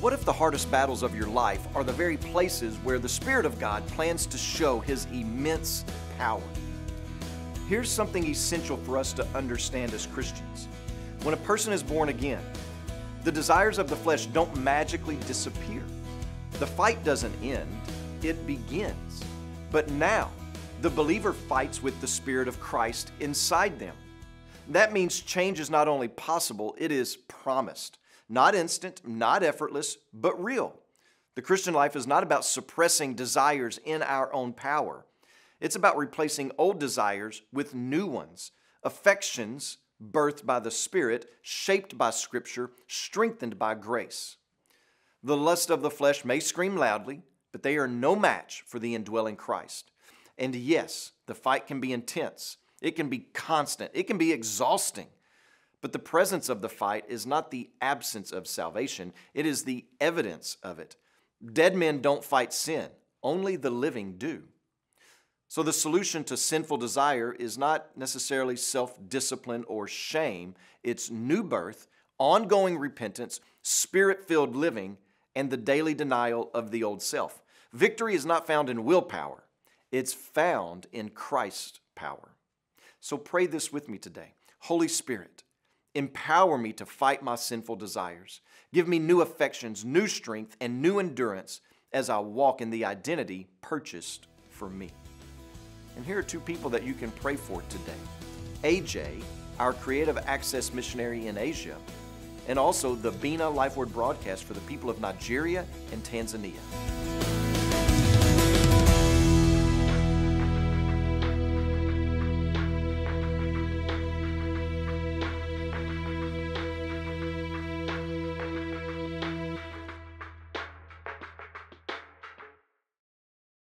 What if the hardest battles of your life are the very places where the Spirit of God plans to show His immense power? Here's something essential for us to understand as Christians. When a person is born again, the desires of the flesh don't magically disappear. The fight doesn't end, it begins. But now, the believer fights with the Spirit of Christ inside them. That means change is not only possible, it is promised. Not instant, not effortless, but real. The Christian life is not about suppressing desires in our own power. It's about replacing old desires with new ones, affections birthed by the Spirit, shaped by Scripture, strengthened by grace. The lust of the flesh may scream loudly, but they are no match for the indwelling Christ. And yes, the fight can be intense. It can be constant. It can be exhausting. But the presence of the fight is not the absence of salvation. It is the evidence of it. Dead men don't fight sin. Only the living do. So the solution to sinful desire is not necessarily self-discipline or shame. It's new birth, ongoing repentance, Spirit-filled living, and the daily denial of the old self. Victory is not found in willpower. It's found in Christ's power. So pray this with me today. Holy Spirit, empower me to fight my sinful desires. Give me new affections, new strength, and new endurance as I walk in the identity purchased for me. And here are two people that you can pray for today. AJ, our creative access missionary in Asia, and also the Bina Life Word broadcast for the people of Nigeria and Tanzania.